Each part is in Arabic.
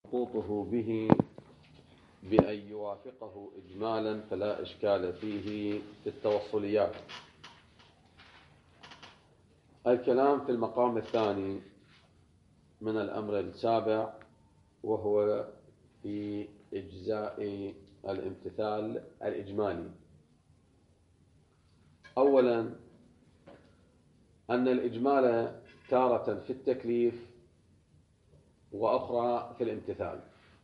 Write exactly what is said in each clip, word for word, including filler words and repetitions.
سقوطه به بأن يوافقه إجمالا فلا إشكال فيه في التوصليات. الكلام في المقام الثاني من الأمر السابع، وهو في إجزاء الامتثال الإجمالي. أولا، أن الإجمال تارة في التكليف وأخرى في الامتثال.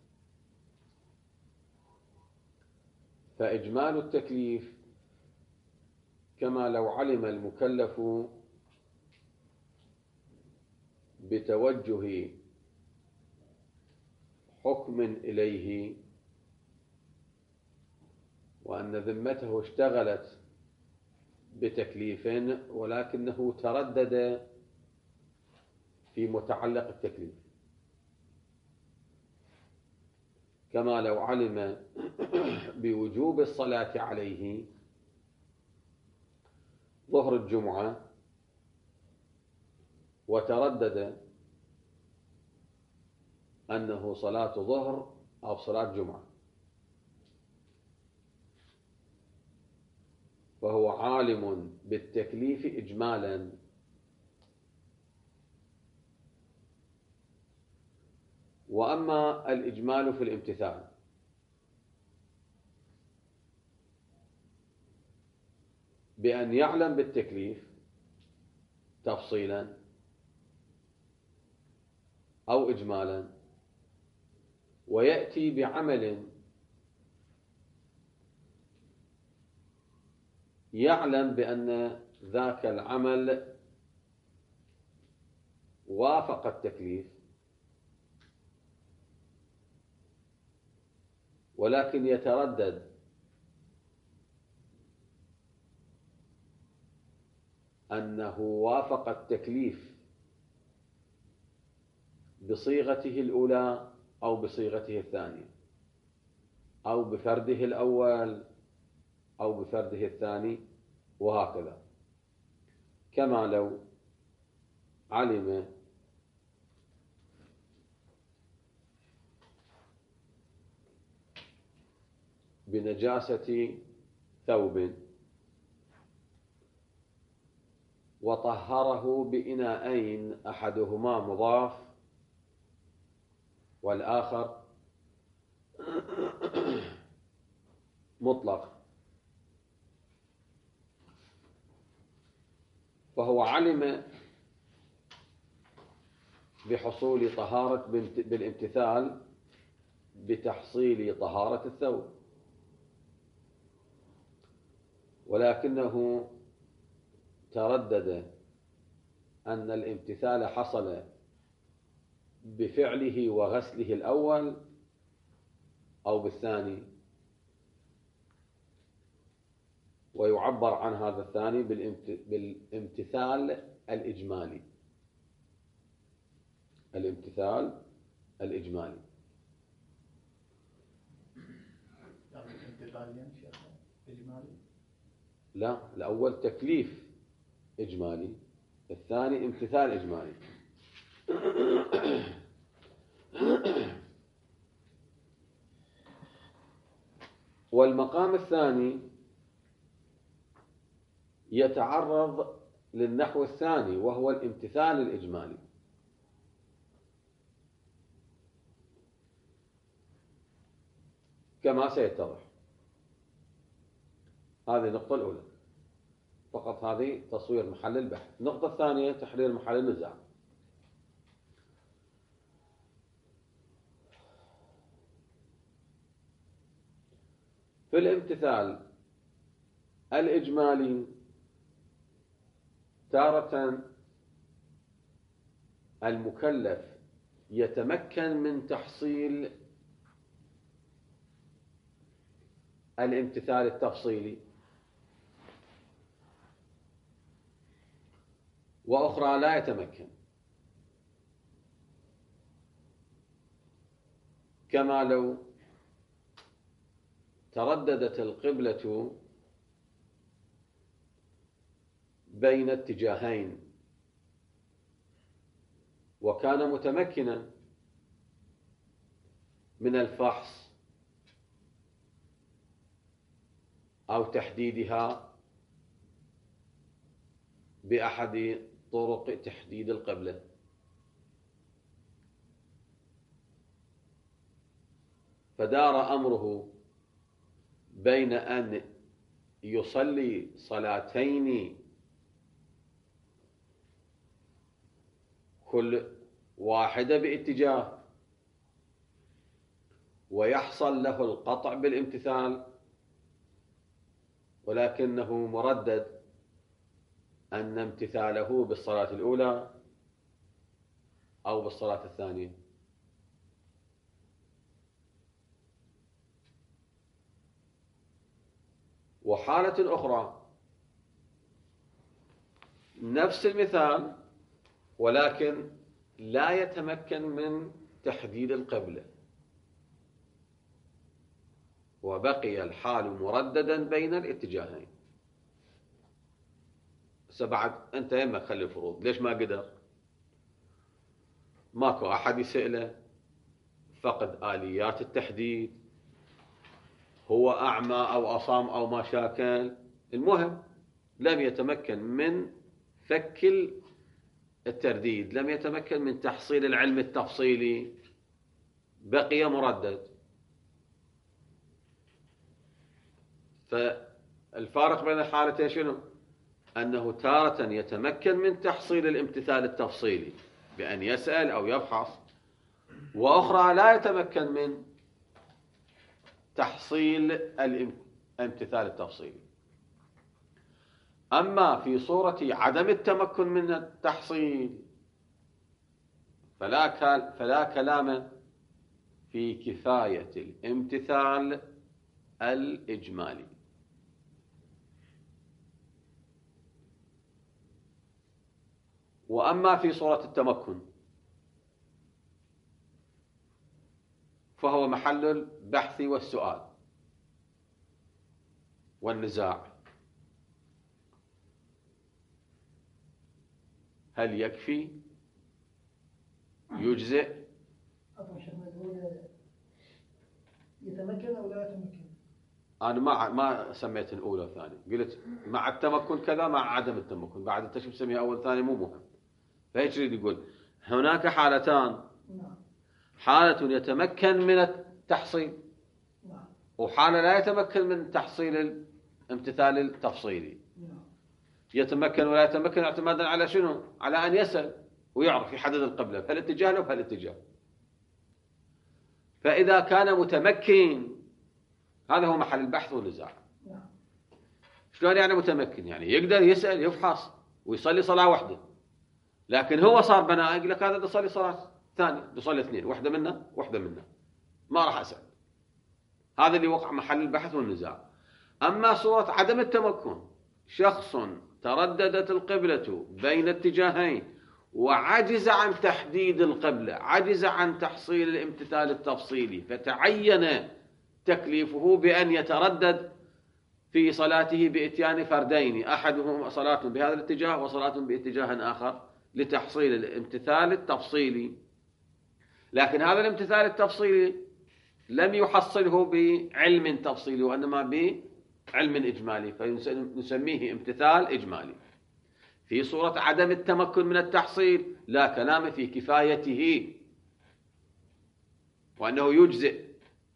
فإجمال التكليف كما لو علم المكلف بتوجه حكم إليه وأن ذمته اشتغلت بتكليف ولكنه تردد في متعلق التكليف، كما لو علم بوجوب الصلاة عليه ظهر الجمعة وتردد أنه صلاة ظهر أو صلاة جمعة، فهو عالم بالتكليف إجمالا. وأما الإجمال في الامتثال بأن يعلم بالتكليف تفصيلا أو إجمالا ويأتي بعمل يعلم بأن ذاك العمل وافق التكليف، ولكن يتردد أنه وافق التكليف بصيغته الأولى أو بصيغته الثانية، أو بفرده الأول أو بفرده الثاني، وهكذا. كما لو علم بنجاسة ثوب وطهره بإناءين أحدهما مضاف والآخر مطلق، فهو علم بحصول طهارة بالامتثال بتحصيل طهارة الثوب، ولكنه تردد أن الامتثال حصل بفعله وغسله الأول أو بالثاني، ويعبر عن هذا الثاني بالامتثال الإجمالي. الامتثال الإجمالي لا، الأول تكليف إجمالي، الثاني امتثال إجمالي. والمقام الثاني يتعرض للنحو الثاني وهو الامتثال الإجمالي. كما سيتضح. هذه النقطة الأولى، فقط هذه تصوير محل البحث. النقطة الثانية تحرير محل النزاع. في الامتثال الإجمالي تارة المكلف يتمكن من تحصيل الامتثال التفصيلي، وأخرى لا يتمكن، كما لو ترددت القبلة بين اتجاهين وكان متمكنا من الفحص أو تحديدها بأحد طرق تحديد القبلة. فدار أمره بين أن يصلي صلاتين كل واحدة باتجاه ويحصل له القطع بالامتثال، ولكنه مردد أن امتثاله بالصلاة الأولى أو بالصلاة الثانية. وحالة أخرى نفس المثال ولكن لا يتمكن من تحديد القبلة وبقي الحال مرددا بين الاتجاهين. بعد أنت يمك خلي الفروض، ليش ما قدر؟ ماكو أحد يسأله، فقد آليات التحديد، هو أعمى أو أصام أو ما شاكل، المهم لم يتمكن من فك الترديد، لم يتمكن من تحصيل العلم التفصيلي، بقي مردد. فالفارق بين الحالتين شنو؟ أنه تارة يتمكن من تحصيل الامتثال التفصيلي بأن يسأل أو يبحث، وأخرى لا يتمكن من تحصيل الامتثال التفصيلي. أما في صورة عدم التمكن من التحصيل فلا فلا كلام في كفاية الامتثال الإجمالي. وأما في صورة التمكن فهو محل البحث والسؤال والنزاع. هل يكفي؟ يجزئ؟ يتمكن أو لا يتمكن؟ أنا ما ما سميت الأولى والثانية، قلت مع التمكن كذا مع عدم التمكن، بعد أنت شو بسميها أول ثاني مو مهم. فهيك يريد يقول هناك حالتان، حالة يتمكن من التحصيل وحالة لا يتمكن من تحصيل الامتثال التفصيلي. يتمكن ولا يتمكن اعتمادا على شنو؟ على أن يسأل ويعرف يحدد القبلة بهالاتجاه له بهالاتجاه. فإذا كان متمكن هذا هو محل البحث والنزاع. شلون يعني متمكن؟ يعني يقدر يسأل يفحص ويصلي صلاة واحدة، لكن هو صار بناء يقول لك هذا بدي أصلي صلاة ثانية، بدي أصلي اثنين، واحدة منا واحدة منا، ما راح أسأل. هذا اللي وقع محل البحث والنزاع. أما صورة عدم التمكن، شخص ترددت القبلة بين اتجاهين وعجز عن تحديد القبلة، عجز عن تحصيل الامتثال التفصيلي، فتعين تكليفه بأن يتردد في صلاته بإتيان فردين، أحدهم صلاة بهذا الاتجاه وصلاة باتجاه آخر لتحصيل الامتثال التفصيلي. لكن هذا الامتثال التفصيلي لم يحصله بعلم تفصيلي وإنما بعلم إجمالي، فنسميه امتثال إجمالي. في صورة عدم التمكن من التحصيل لا كلام في كفايته وأنه يجزئ.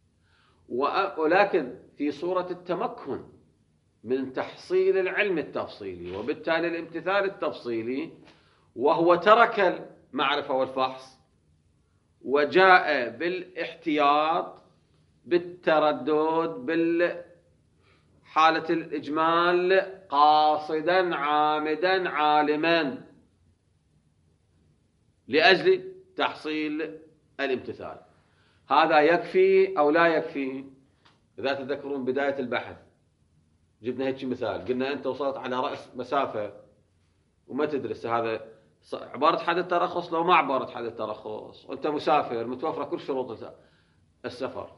ولكن في صورة التمكن من تحصيل العلم التفصيلي وبالتالي الامتثال التفصيلي، وهو ترك المعرفة والفحص وجاء بالاحتياط بالتردد بالحالة الإجمال قاصدا عامدا عالما لأجل تحصيل الامتثال، هذا يكفي أو لا يكفي؟ إذا تذكرون بداية البحث جبنا هيك مثال، قلنا أنت وصلت على رأس مسافة وما تدرس هذا عبارة حادث ترخص لو ما عبارة حادث ترخص، وأنت مسافر متوفرة كل شروط السفر،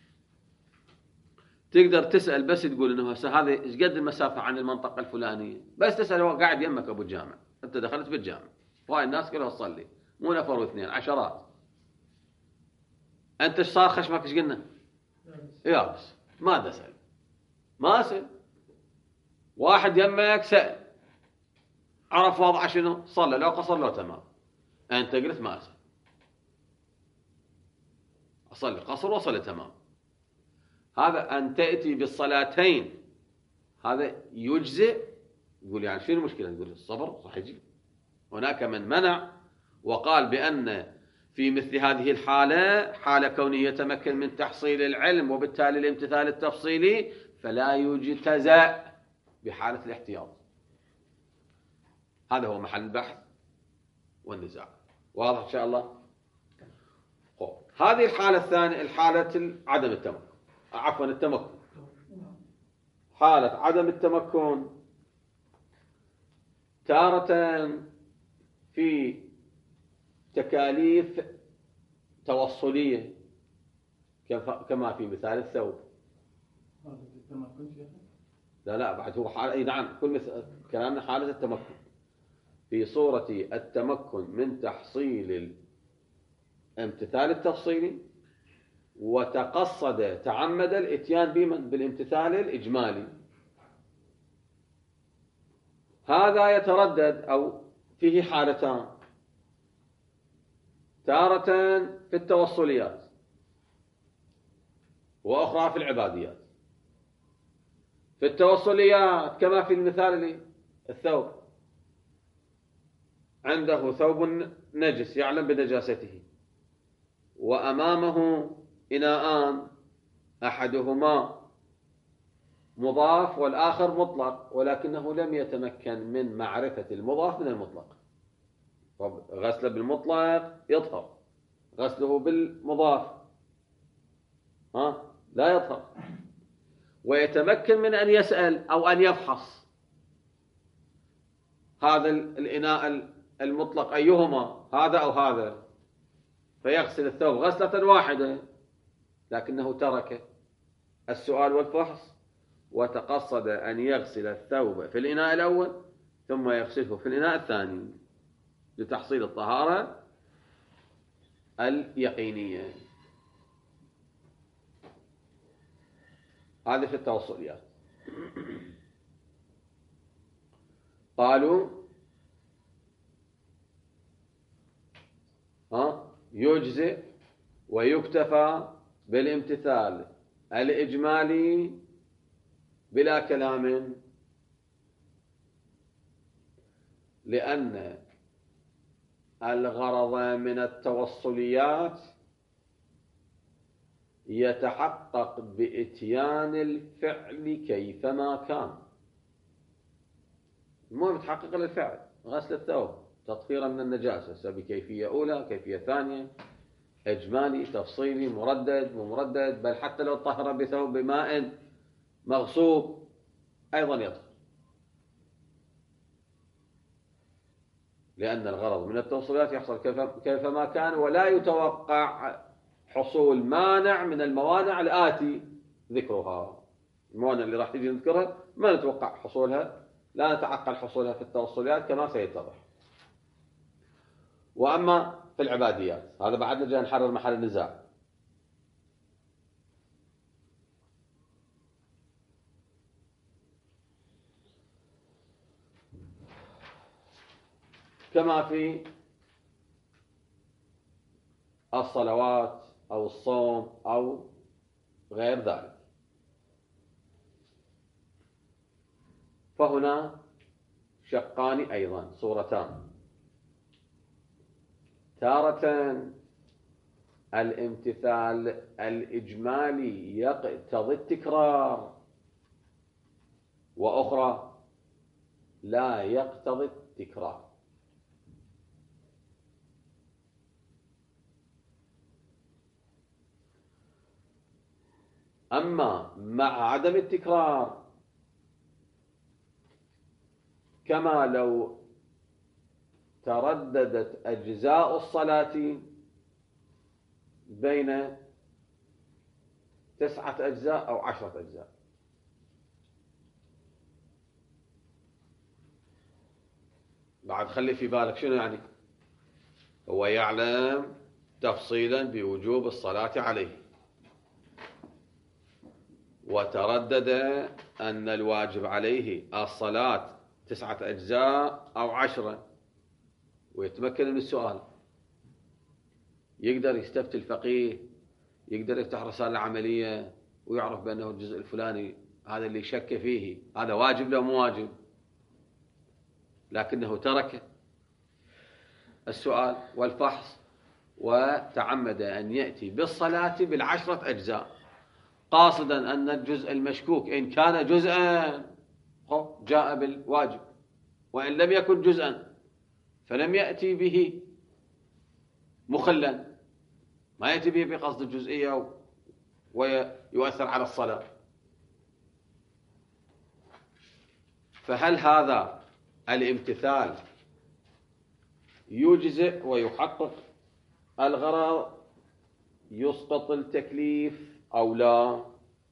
تقدر تسأل بس تقول إنه هذا إيش قد المسافة عن المنطقة الفلانية، بس تسأل هو قاعد يمك أبو الجامع، أنت دخلت بالجامع وهاي الناس كلها تصلي، مو نفر واثنين، عشرات. أنت ايش صار خشمك ايش قلنا؟ يابس. ما تسأل، ما سأل. واحد يمك سأل، عرف وضعه شنو، صلى لو قصر لو تمام. أنت قلت ما أسأل، أصلي قصر وصلي تمام. هذا أن تأتي بالصلاتين هذا يجزئ. يقول يعني شنو المشكلة؟ يقول الصبر صح يجي. هناك من منع وقال بأن في مثل هذه الحالة، حالة كونه يتمكن من تحصيل العلم وبالتالي الامتثال التفصيلي، فلا يجتزأ بحالة الاحتياط. هذا هو محل البحث والنزاع. واضح إن شاء الله؟ خوف. هذه الحالة الثانية، الحالة عدم التمكن، عفوا التمكن. حالة عدم التمكن تارة في تكاليف توصلية كما في مثال الثوب. لا لا بعد هو حالة، نعم كل مثل كلامنا حالة التمكن في صورة التمكن من تحصيل الامتثال التفصيلي، وتقصد تعمد الاتيان بالامتثال الإجمالي. هذا يتردد أو فيه حالتان، تارة في التوصليات وأخرى في العباديات. في التوصليات كما في المثال الثوب، عنده ثوب نجس يعلم بنجاسته، وأمامه إناءان أحدهما مضاف والآخر مطلق، ولكنه لم يتمكن من معرفة المضاف من المطلق. غسله بالمطلق يطهر، غسله بالمضاف ها لا يطهر. ويتمكن من أن يسأل أو أن يفحص هذا الإناء المطلق أيهما، هذا أو هذا، فيغسل الثوب غسلة واحدة، لكنه ترك السؤال والفحص وتقصد أن يغسل الثوب في الإناء الأول ثم يغسله في الإناء الثاني لتحصيل الطهارة اليقينية. هذه في التوصليات. قالوا ها يجزئ ويكتفى بالامتثال الإجمالي بلا كلام، لأن الغرض من التوصليات يتحقق بإتيان الفعل كيفما كان. المهم يتحقق للفعل، غسل الثوب تطهيرا من النجاسة بكيفية أولى، كيفية ثانية، إجمالي، تفصيلي، مردد ومردد، بل حتى لو طهر بثوب بماء مغصوب أيضا يطهر، لأن الغرض من التوصيلات يحصل كيفما كان، ولا يتوقع حصول مانع من الموانع الآتي ذكرها. الموانع اللي راح تجي نذكرها ما نتوقع حصولها، لا نتعقل حصولها في التوصيلات كما سيتضح. وأما في العباديات هذا بعد نجي نحرر محل النزاع. كما في الصلوات أو الصوم أو غير ذلك، فهنا شقان أيضا، صورتان. تارة الامتثال الإجمالي يقتضي التكرار، وأخرى لا يقتضي التكرار. أما مع عدم التكرار، كما لو ترددت أجزاء الصلاة بين تسعة أجزاء أو عشرة أجزاء، بعد خلي في بالك شنو يعني. هو يعلم تفصيلا بوجوب الصلاة عليه، وتردد أن الواجب عليه الصلاة تسعة أجزاء أو عشرة، ويتمكن من السؤال. يقدر يستفتي الفقيه، يقدر يفتح رسالة عملية ويعرف بأنه الجزء الفلاني هذا اللي شك فيه هذا واجب لو مو واجب، لكنه ترك السؤال والفحص وتعمد أن يأتي بالصلاة بالعشرة أجزاء، قاصدا أن الجزء المشكوك إن كان جزءا جاء بالواجب، وإن لم يكن جزءا فلم يأتي به مخلا، ما يأتي به بقصد الجزئية ويؤثر على الصلاة. فهل هذا الامتثال يجزئ ويحقق الغرض، يسقط التكليف أو لا؟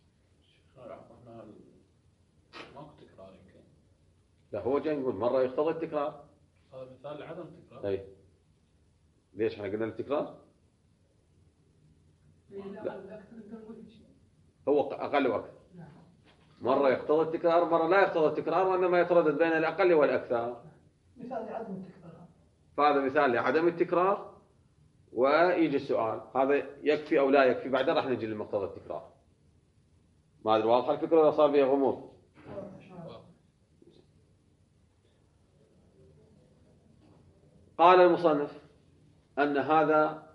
لا، هو جاي يقول مرة يقتضي التكرار. هذا مثال لعدم التكرار. أي ليش احنا قلنا التكرار؟ لا. هو أقل وأكثر، مرة يقتضي التكرار مرة لا يقتضي التكرار، وإنما يتردد بين الأقل والأكثر. مثال لعدم التكرار، فهذا مثال لعدم التكرار. ويجي السؤال هذا يكفي أو لا يكفي، بعدين راح نجي لمقتضى التكرار. ما أدري واضح الفكرة ولا صار فيها غموض؟ قال المصنف أن هذا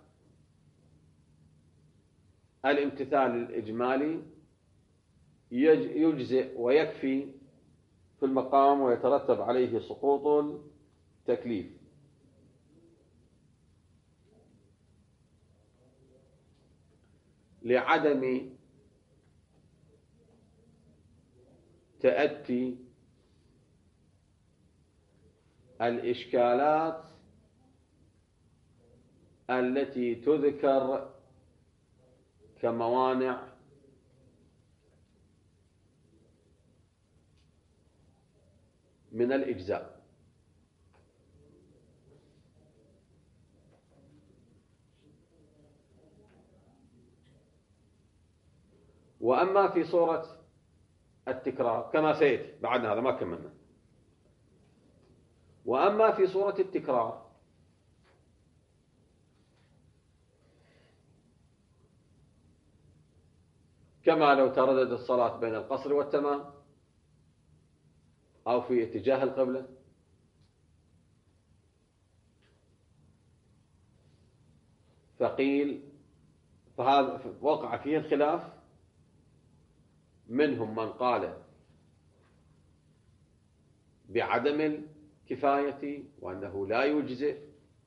الامتثال الإجمالي يجزئ ويكفي في المقام، ويترتب عليه سقوط التكليف، لعدم تأتي الإشكالات التي تذكر كموانع من الإجزاء. وأما في صورة التكرار كما سيأتي بعدنا، هذا ما كملنا. وأما في صورة التكرار كما لو تردد الصلاة بين القصر والتمام أو في اتجاه القبلة، فقيل فهذا وقع فيه الخلاف، منهم من قال بعدم الكفاية وأنه لا يجزئ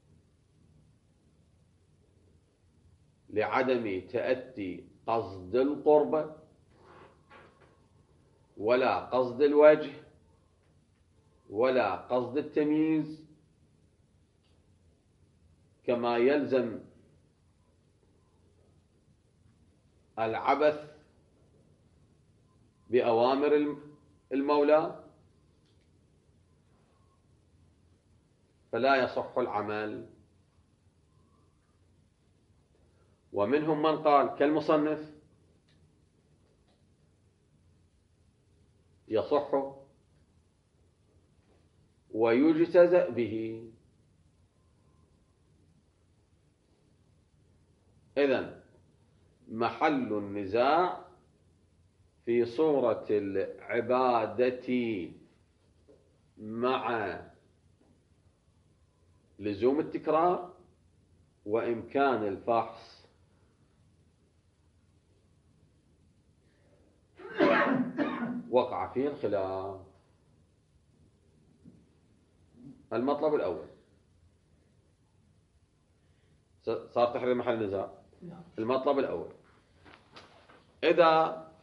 لعدم تأتي قصد القربة ولا قصد الوجه ولا قصد التمييز، كما يلزم العبث بأوامر المولى، فلا يصح العمل. ومنهم من قال كالمصنف يصح ويجتزأ به. إذن محل النزاع في صورة العبادة مع لزوم التكرار وإمكان الفحص. وقع فيه الخلاف. المطلب الأول صار تحرير محل نزاع. المطلب الأول، إذا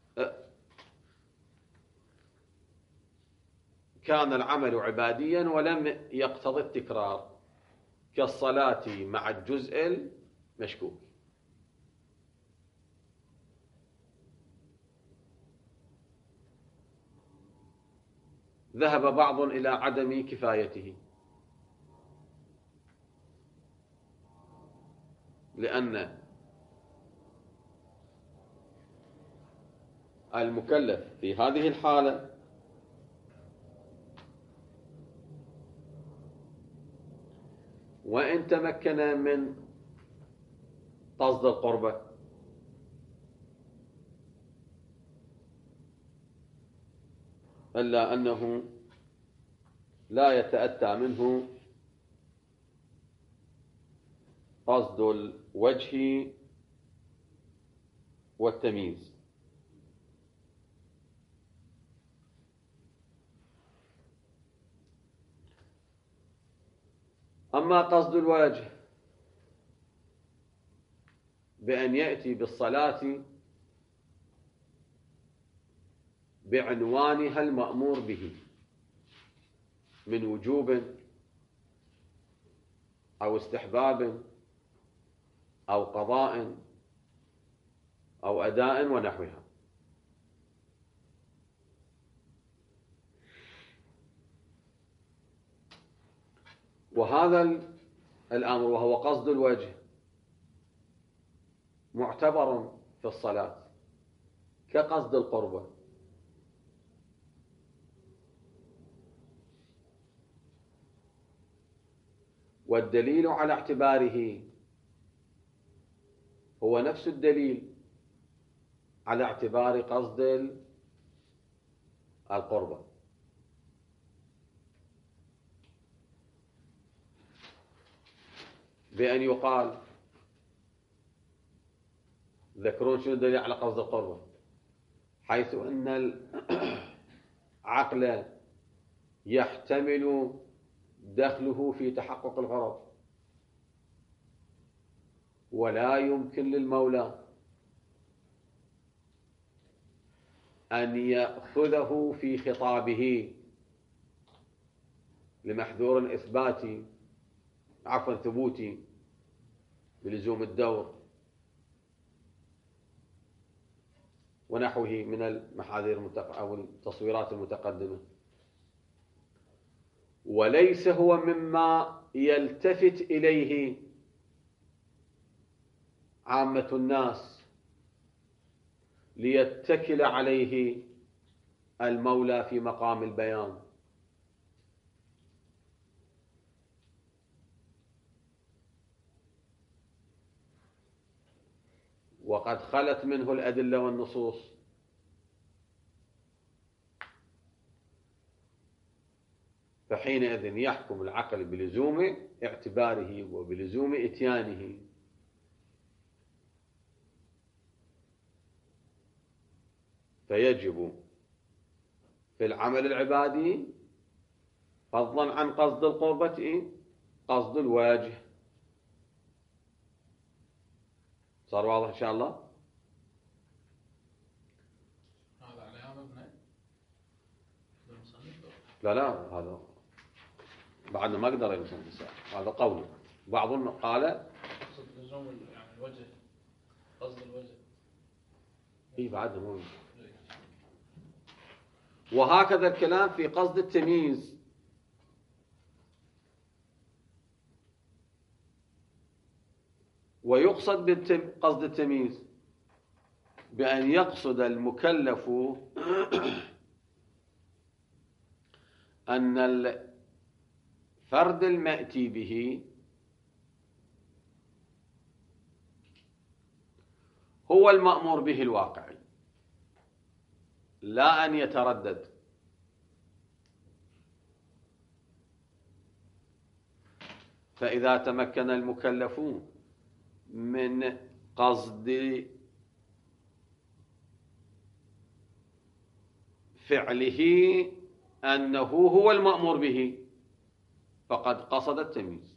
كان العمل عباديا ولم يقتضي التكرار كالصلاة مع الجزء المشكوك، ذهب بعض إلى عدم كفايته، لأن المكلف في هذه الحالة وإن تمكن من قصد القربة إلا أنه لا يتأتى منه قصد الوجه والتمييز. أما قصد الوجه بأن يأتي بالصلاة بعنوانها المأمور به من وجوب أو استحباب أو قضاء أو أداء ونحوها، وهذا الأمر وهو قصد الوجه معتبر في الصلاة كقصد القربة، والدليل على اعتباره هو نفس الدليل على اعتبار قصد القربة. بأن يقال ذكرون شنو الدليل على قصد القربة، حيث أن العقل يحتمل دخله في تحقق الغرض، ولا يمكن للمولى أن يأخذه في خطابه لمحذور إثباتي عفوا ثبوتي بلزوم الدور ونحوه من المحاذير أو التصويرات المتقدمة، وليس هو مما يلتفت إليه عامة الناس ليتكل عليه المولى في مقام البيان. وقد خلت منه الأدلة والنصوص، فحينئذ يحكم العقل بلزوم اعتباره وبلزوم إتيانه. فيجب في العمل العبادي فضلا عن قصد القربة قصد الواجه. صار واضح إن شاء الله؟ هذا على مبنى لا لا هذا بعد ما أقدر يمكن هذا قول بعضهم قال قصد لزوم يعني الوجه، قصد الوجه إيه بعد مو. وهكذا الكلام في قصد التمييز، ويقصد بقصد التمييز بأن يقصد المكلف أن الفرد المأتي به هو المأمور به الواقعي، لا أن يتردد. فإذا تمكن المكلفون من قصد فعله أنه هو المأمور به فقد قصد التمييز.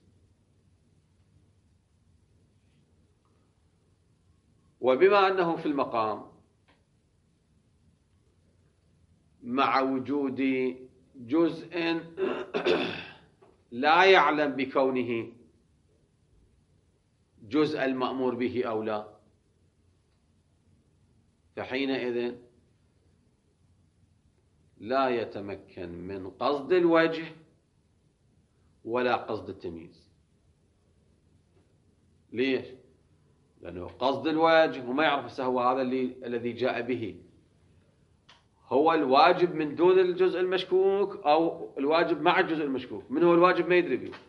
وبما أنه في المقام مع وجود جزء لا يعلم بكونه جزء المأمور به أو لا، فحينئذ لا يتمكن من قصد الوجه ولا قصد التمييز. ليش؟ لأنه قصد الوجه وما يعرف هو هذا اللي الذي جاء به هو الواجب من دون الجزء المشكوك أو الواجب مع الجزء المشكوك. من هو الواجب ما يدري به.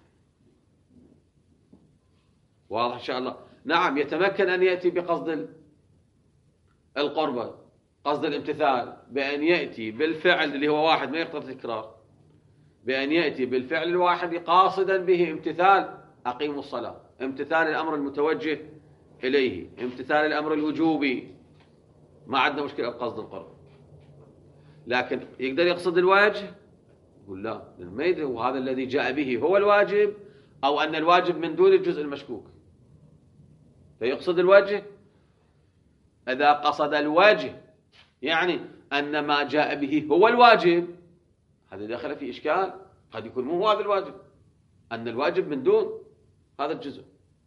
واضح إن شاء الله. نعم يتمكن أن يأتي بقصد القربة، قصد الامتثال، بأن يأتي بالفعل اللي هو واحد ما يقتضي التكرار، بأن يأتي بالفعل الواحد قاصدا به امتثال أقيموا الصلاة، امتثال الأمر المتوجه إليه، امتثال الأمر الوجوبي، ما عندنا مشكلة بقصد القرب. لكن يقدر يقصد الواجب؟ يقول لا، ما يدري وهذا الذي جاء به هو الواجب أو أن الواجب من دون الجزء المشكوك. فيقصد الوجه. إذا قصد الوجه يعني أن ما جاء به هو الواجب، هذا دخل في إشكال. قد يكون مو هذا الواجب، أن الواجب من دون هذا الجزء.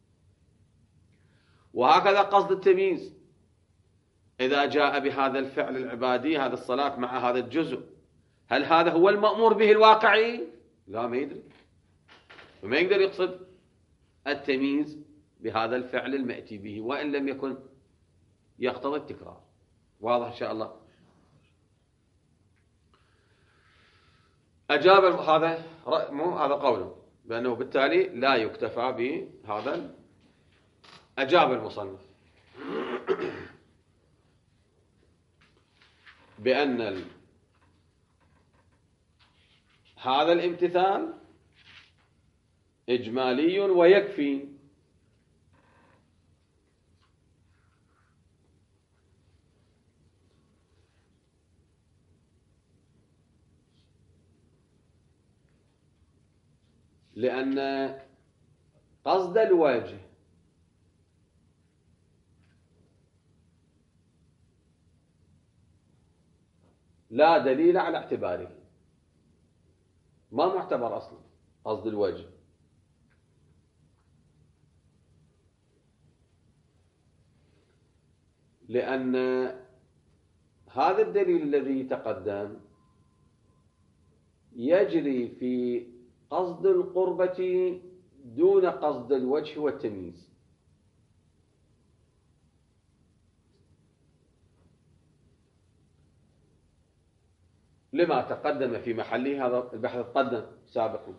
وهكذا قصد التمييز، إذا جاء بهذا الفعل العبادي هذا الصلاة مع هذا الجزء، هل هذا هو المأمور به الواقعي؟ لا، ما يدري، وما يقدر يقصد التمييز بهذا الفعل المأتي به وإن لم يكن يقتضي التكرار. واضح إن شاء الله. أجاب هذا مو هذا قوله بأنه بالتالي لا يكتفى بهذا. أجاب المصنف بأن ال... هذا الامتثال إجمالي ويكفي، لأن قصد الوجه لا دليل على اعتباره، ما معتبر أصلا قصد الوجه، لأن هذا الدليل الذي تقدم يجري في قصد القربة دون قصد الوجه والتمييز. لما تقدم في محله، هذا البحث تقدم سابقا،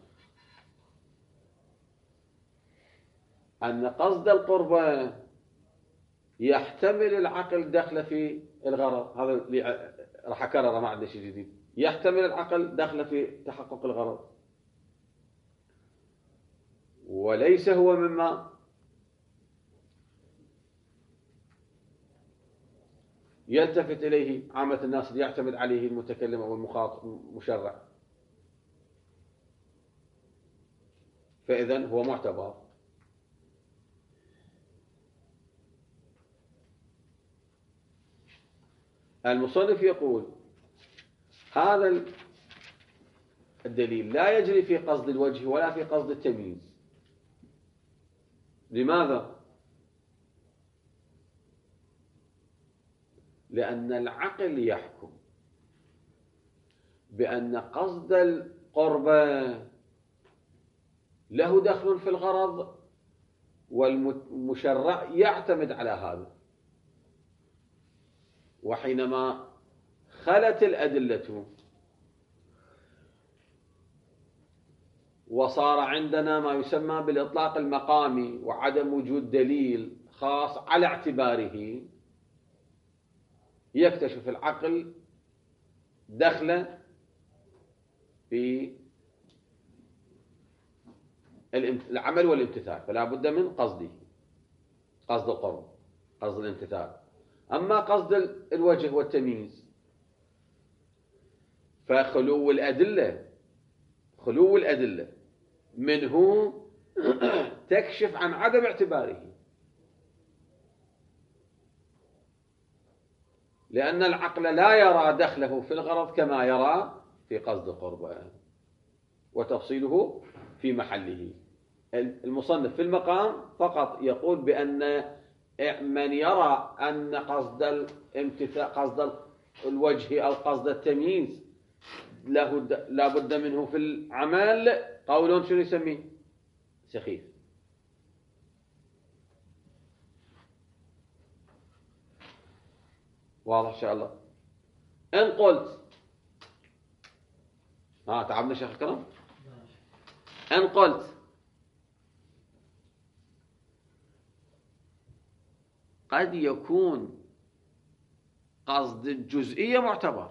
أن قصد القربة يحتمل العقل دخل في الغرض. هذا اللي راح أكرره، ما عندنا شيء جديد. يحتمل العقل دخل في تحقق الغرض، وليس هو مما يلتفت إليه عامة الناس ليعتمد عليه المتكلم أو المخاطب المشرع. فإذن هو معتبر. المصنف يقول هذا الدليل لا يجري في قصد الوجه ولا في قصد التمييز. لماذا؟ لأن العقل يحكم بأن قصد القربة له دخل في الغرض، والمشرع يعتمد على هذا. وحينما خلت الأدلة وصار عندنا ما يسمى بالإطلاق المقامي وعدم وجود دليل خاص على اعتباره، يكتشف العقل دخله في العمل والامتثال، فلا بد من قصده، قصد القرب، قصد الامتثال. أما قصد الوجه والتمييز فخلو الأدلة خلو الأدلة منه تكشف عن عدم اعتباره، لأن العقل لا يرى دخله في الغرض كما يرى في قصد القربة، وتفصيله في محله. المصنف في المقام فقط يقول بأن من يرى أن قصد الامتثال قصد الوجه أو قصد التمييز له لا بد منه في العمل، قولون شنو يسميه؟ سخيف. واضح إن شاء الله. إن قلت ها تعبنا شيخ الكرم. إن قلت قد يكون قصد الجزئية معتبر،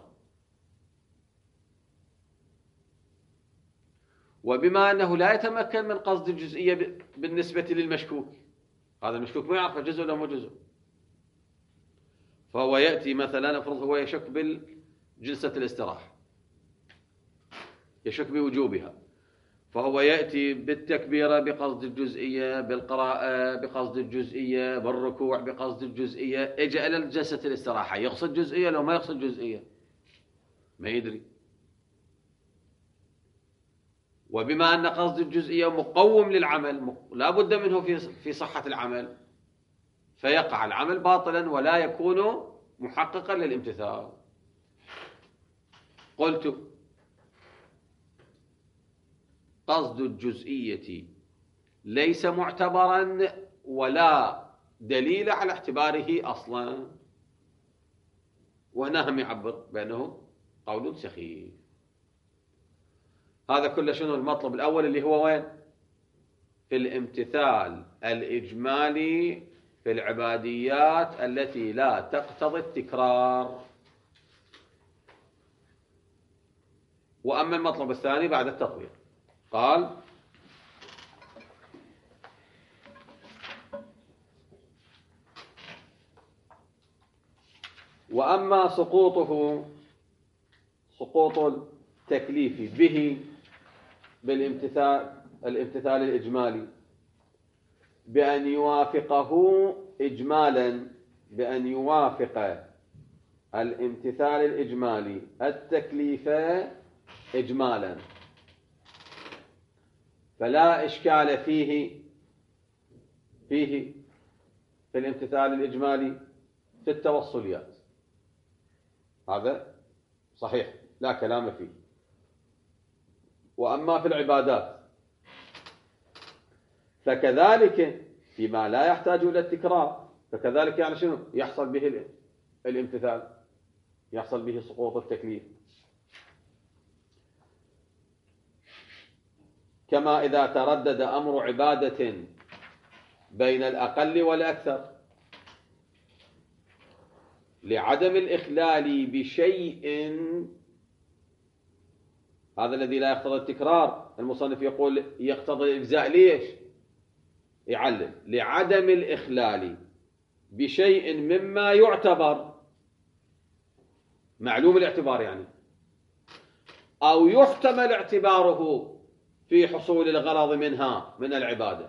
وبما أنه لا يتمكن من قصد الجزئية بالنسبة للمشكوك، هذا المشكوك ما يعرف جزء ولا مو جزء، فهو يأتي مثلا افرض هو يشك بالجلسة الاستراحة، يشك بوجوبها، فهو يأتي بالتكبيرة بقصد الجزئية، بالقراءة بقصد الجزئية، بالركوع بقصد الجزئية، اجى إلى جلسة الاستراحة يقصد جزئية لو ما يقصد جزئية ما يدري. وبما أن قصد الجزئية مقوم للعمل لا بد منه في في صحة العمل، فيقع العمل باطلا ولا يكون محققا للامتثال. قلت قصد الجزئية ليس معتبرا ولا دليل على اعتباره أصلا، وهنا هم يعبر بأنه قول سخيف. هذا كله شنو المطلب الأول اللي هو وين؟ في الامتثال الإجمالي في العباديات التي لا تقتضي التكرار. وأما المطلب الثاني بعد التطبيق قال وأما سقوطه سقوط التكليف به بالامتثال الامتثال الإجمالي بأن يوافقه إجمالا بأن يوافق الامتثال الإجمالي التكليف إجمالا، فلا إشكال فيه فيه في الامتثال الإجمالي في التوصليات، هذا صحيح لا كلام فيه. وأما في العبادات فكذلك فيما لا يحتاج إلى التكرار، فكذلك يعني شنو يحصل به الامتثال، يحصل به سقوط التكليف. كما إذا تردد أمر عبادة بين الأقل والأكثر لعدم الإخلال بشيء، هذا الذي لا يقتضي التكرار المصنف يقول يقتضي الإجزاء. ليش؟ يعلل لعدم الإخلال بشيء مما يعتبر معلوم الاعتبار يعني، أو يحتمل اعتباره في حصول الغرض منها من العبادة.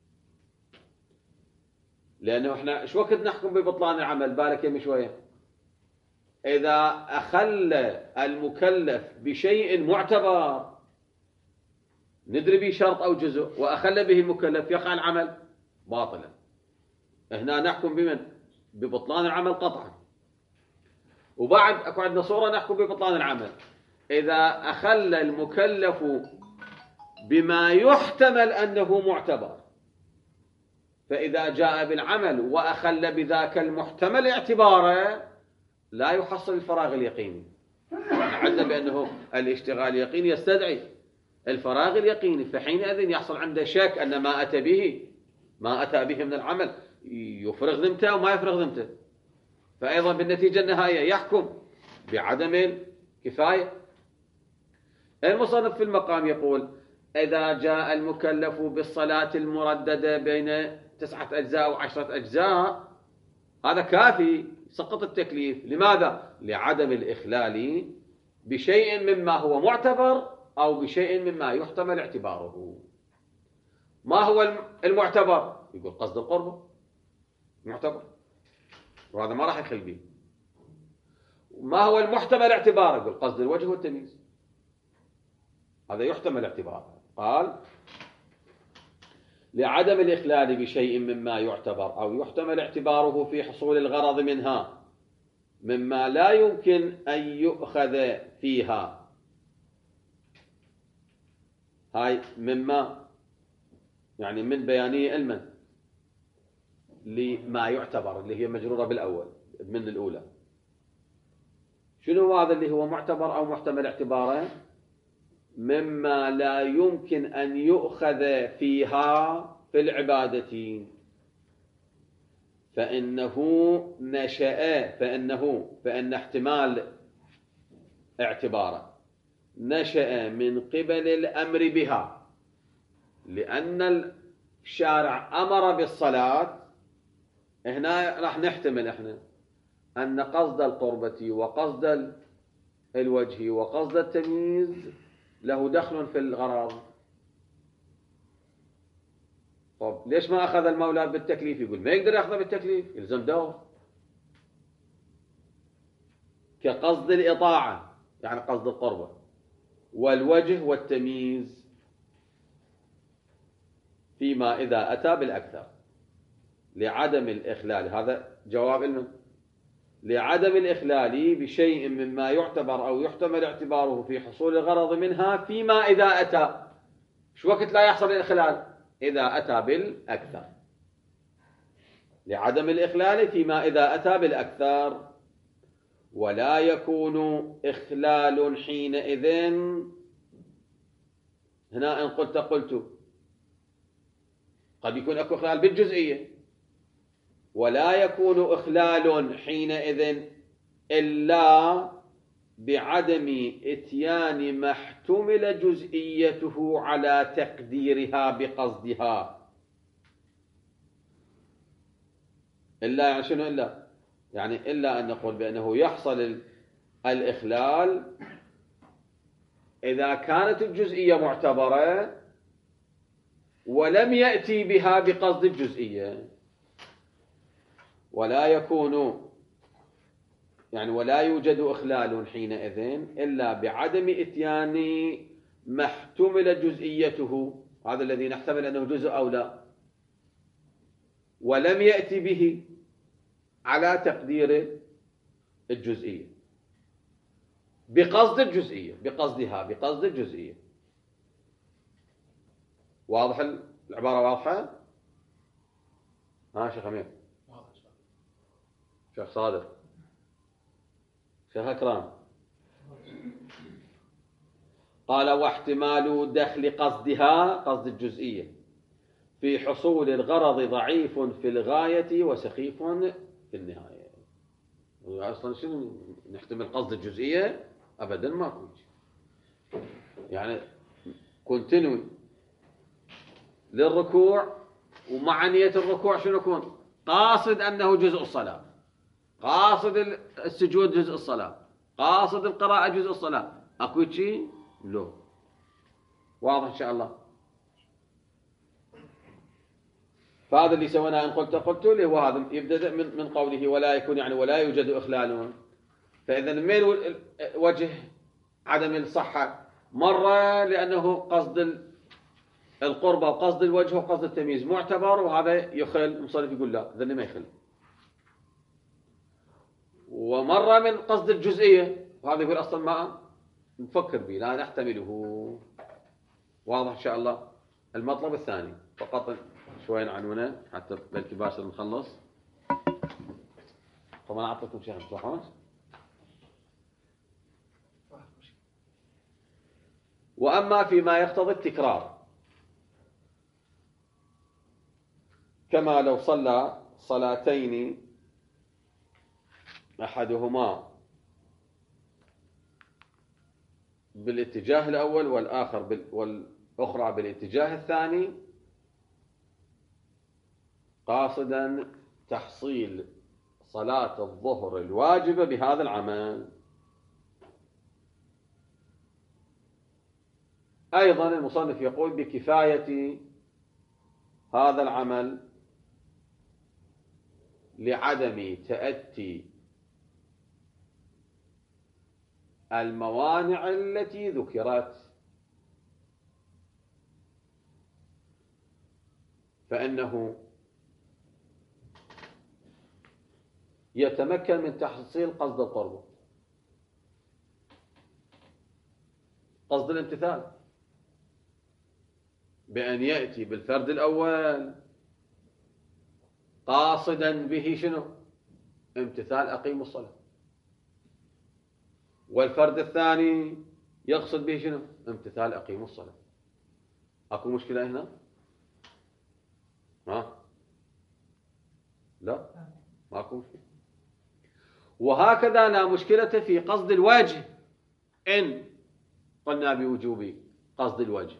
لأنه إحنا إيش وقت نحكم ببطلان العمل؟ بالك يم شوية. إذا أخل المكلف بشيء معتبر ندري به شرط أو جزء وأخل به المكلف يقع العمل باطلا. هنا نحكم بمن؟ ببطلان العمل قطعا. وبعد أكو عندنا صورة نحكم ببطلان العمل إذا أخل المكلف بما يحتمل أنه معتبر، فإذا جاء بالعمل وأخل بذاك المحتمل اعتباره لا يحصل الفراغ اليقيني. عندنا بأنه الاشتغال اليقيني يستدعي الفراغ اليقيني، فحينئذ يحصل عنده شك أن ما أتى به ما أتى به من العمل يفرغ ذمته وما يفرغ ذمته، فأيضا بالنتيجة النهائية يحكم بعدم الكفاية. المصنف في المقام يقول إذا جاء المكلف بالصلاة المرددة بين تسعة أجزاء أو عشرة أجزاء هذا كافي سقط التكليف. لماذا؟ لعدم الإخلال بشيء مما هو معتبر أو بشيء مما يحتمل اعتباره. ما هو المعتبر؟ يقول قصد القرب معتبر وهذا ما راح يخل به. ما هو المحتمل اعتباره؟ يقول قصد الوجه والتمييز، هذا يحتمل اعتباره. قال لعدم الإخلال بشيء مما يعتبر أو يحتمل اعتباره في حصول الغرض منها مما لا يمكن أن يؤخذ فيها. هاي مما يعني من بيانية علما لما يعتبر اللي هي مجرورة بالأول من الأولى، شنو هذا اللي هو معتبر أو محتمل اعتباره؟ مما لا يمكن أن يؤخذ فيها في العبادة، فإنه نشأ فإنه فإن احتمال اعتباره نشأ من قبل الأمر بها، لأن الشارع أمر بالصلاة. هنا راح نحتمل احنا أن قصد القربة وقصد الوجه وقصد التمييز له دخل في الغرض. طب ليش ما أخذ المولى بالتكليف؟ يقول ما يقدر يأخذ بالتكليف، يلزم دور كقصد الإطاعة، يعني قصد القربة والوجه والتمييز، فيما إذا أتى بالأكثر لعدم الإخلال. هذا جواب المن لعدم الإخلال بشيء مما يعتبر أو يحتمل اعتباره في حصول الغرض منها، فيما إذا أتى. شو وقت لا يحصل الإخلال؟ إذا أتى بالأكثر، لعدم الإخلال فيما إذا أتى بالأكثر. ولا يكون إخلال حينئذ، هنا إن قلت قلت قد يكون أكو إخلال بالجزئية، ولا يكون إخلال حينئذ إلا بعدم إتيان ما احتمل جزئيته على تقديرها بقصدها. إلا يعني شنو إلا؟ يعني إلا أن نقول بأنه يحصل الإخلال إذا كانت الجزئية معتبرة ولم يأتي بها بقصد الجزئية. ولا يكون يعني ولا يوجد إخلال حينئذ إلا بعدم إتيان ما احتمل جزئيته، هذا الذي نحتمل أنه جزء أو لا، ولم يأتي به على تقدير الجزئية بقصد الجزئية بقصدها بقصد الجزئية. واضح العبارة؟ واضحة؟ ها شيخ أمير؟ شيخ صادق؟ شيخ أكرام؟ قال واحتمال دخل قصدها قصد الجزئية في حصول الغرض ضعيف في الغاية وسخيف في النهاية. أصلا شنو نحتمل قصد الجزئية؟ أبدا ما كنت يعني كنت تنوي للركوع ومع نية الركوع شنو يكون؟ قاصد أنه جزء الصلاة، قاصد السجود جزء الصلاة، قاصد القراءة جزء الصلاة، أكو شيء؟ لا. واضح إن شاء الله؟ فهذا اللي سويناه إن قلت قلت اللي هو هذا يبدأ من من قوله ولا يكون يعني ولا يوجد إخلال. فإذا من وجه عدم الصحة؟ مرة لأنه قصد القربة وقصد الوجه وقصد التمييز معتبر، وهذا يخل، المصنف يقول لا ذني ما يخل. ومرة من قصد الجزئية، وهذا يقول أصلا ما نفكر به لا نحتمله. واضح إن شاء الله؟ المطلب الثاني فقط شوي عنونه حتى بلكي باشر نخلص. طبعا أعطيكم شيء تصحون. وأما فيما يقتضي التكرار، كما لو صلى صلاتين أحدهما بالاتجاه الأول والآخر بال... والأخرى بالاتجاه الثاني، قاصدا تحصيل صلاة الظهر الواجبة بهذا العمل. أيضا المصنف يقول بكفاية هذا العمل لعدم تأتي الموانع التي ذكرت، فإنه يتمكن من تحصيل قصد القرب، قصد الامتثال، بأن يأتي بالفرد الأول قاصدا به شنو؟ امتثال أقيم الصلاة. والفرد الثاني يقصد به شنو؟ امتثال أقيموا الصلاة. أكو مشكلة هنا؟ ها؟ لا ماكو مشكلة. وهكذا لا مشكلة في قصد الوجه إن قلنا بوجوب قصد الوجه،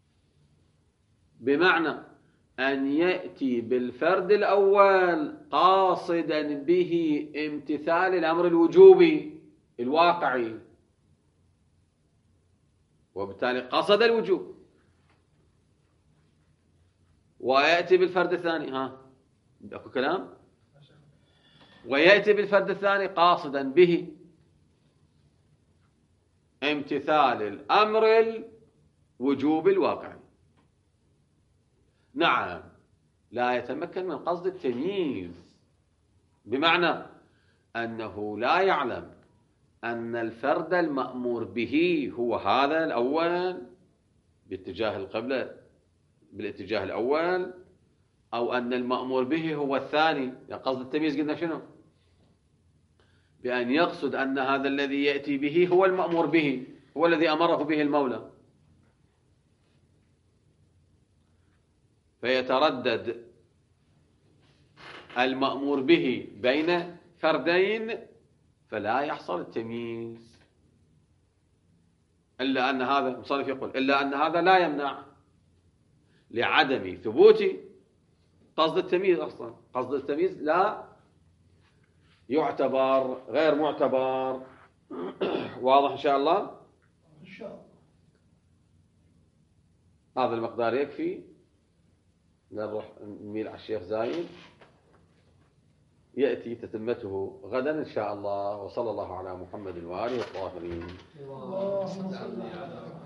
بمعنى أن يأتي بالفرد الأول قاصدا به امتثال الأمر الوجوبي الواقعي، وبالتالي قصد الوجوب، ويأتي بالفرد الثاني، ها أكو كلام، ويأتي بالفرد الثاني قاصدا به امتثال الأمر الوجوب الواقعي. نعم لا يتمكن من قصد التمييز، بمعنى أنه لا يعلم أن الفرد المأمور به هو هذا الأول باتجاه القبلة بالاتجاه الأول، أو أن المأمور به هو الثاني. يعني قصد التمييز قلنا شنو؟ بأن يقصد أن هذا الذي يأتي به هو المأمور به، هو الذي أمره به المولى، فيتردد المأمور به بين فردين فلا يحصل التمييز، إلا أن هذا المصنف يقول إلا أن هذا لا يمنع لعدم ثبوت قصد التمييز. أصلا قصد التمييز لا يعتبر، غير معتبر. واضح إن شاء الله؟ إن شاء الله. هذا المقدار يكفي. نروح نميل على الشيخ زايد، يأتي تتمته غدا إن شاء الله. وصلى الله على محمد وآله الطاهرين. اللهم صل على